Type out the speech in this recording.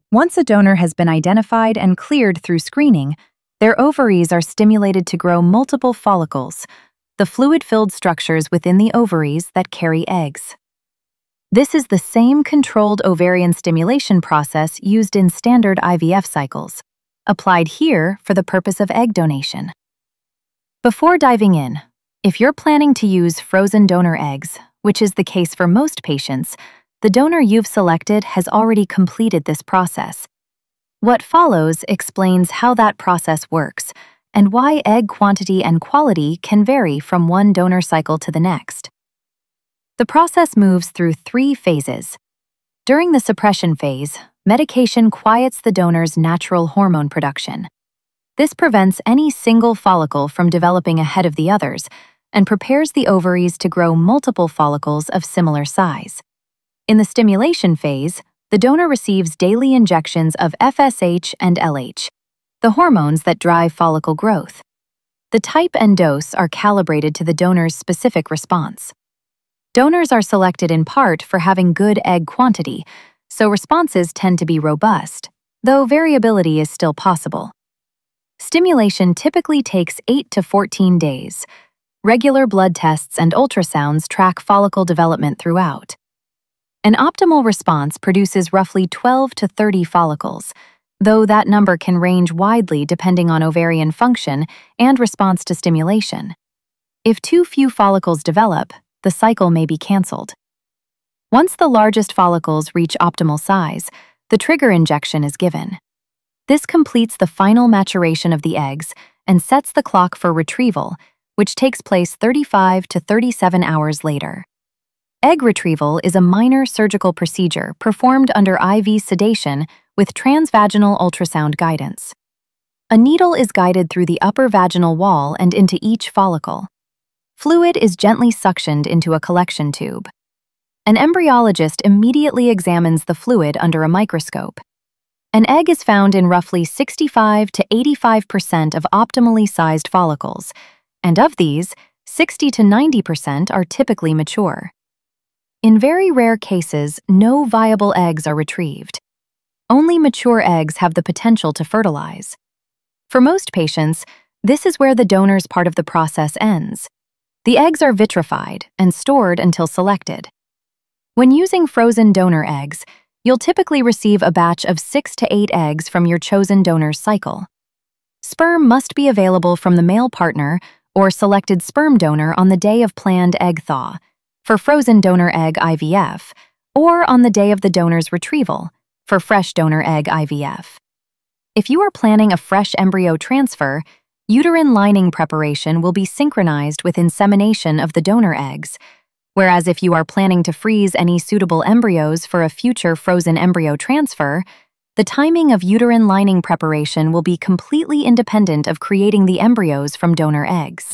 Once a donor has been identified and cleared through screening, their ovaries are stimulated to grow multiple follicles, the fluid-filled structures within the ovaries that carry eggs. This is the same controlled ovarian stimulation process used in standard IVF cycles, applied here for the purpose of egg donation. Before diving in, if you're planning to use frozen donor eggs, which is the case for most patients, the donor you've selected has already completed this process. What follows explains how that process works and why egg quantity and quality can vary from one donor cycle to the next. The process moves through 3 phases. During the suppression phase, medication quiets the donor's natural hormone production. This prevents any single follicle from developing ahead of the others and prepares the ovaries to grow multiple follicles of similar size. In the stimulation phase, the donor receives daily injections of FSH and LH, the hormones that drive follicle growth. The type and dose are calibrated to the donor's specific response. Donors are selected in part for having good egg quantity, so responses tend to be robust, though variability is still possible. Stimulation typically takes 8 to 14 days. Regular blood tests and ultrasounds track follicle development throughout. An optimal response produces roughly 12 to 30 follicles, though that number can range widely depending on ovarian function and response to stimulation. If too few follicles develop, the cycle may be canceled. Once the largest follicles reach optimal size, the trigger injection is given. This completes the final maturation of the eggs and sets the clock for retrieval, which takes place 35 to 37 hours later. Egg retrieval is a minor surgical procedure performed under IV sedation with transvaginal ultrasound guidance. A needle is guided through the upper vaginal wall and into each follicle. Fluid is gently suctioned into a collection tube. An embryologist immediately examines the fluid under a microscope. An egg is found in roughly 65 to 85% of optimally sized follicles, and of these, 60 to 90% are typically mature. In very rare cases, no viable eggs are retrieved. Only mature eggs have the potential to fertilize. For most patients, this is where the donor's part of the process ends. The eggs are vitrified and stored until selected. When using frozen donor eggs, you'll typically receive a batch of 6 to 8 eggs from your chosen donor's cycle. Sperm must be available from the male partner or selected sperm donor on the day of planned egg thaw, for frozen donor egg IVF, or on the day of the donor's retrieval, for fresh donor egg IVF. If you are planning a fresh embryo transfer, uterine lining preparation will be synchronized with insemination of the donor eggs, whereas if you are planning to freeze any suitable embryos for a future frozen embryo transfer, the timing of uterine lining preparation will be completely independent of creating the embryos from donor eggs.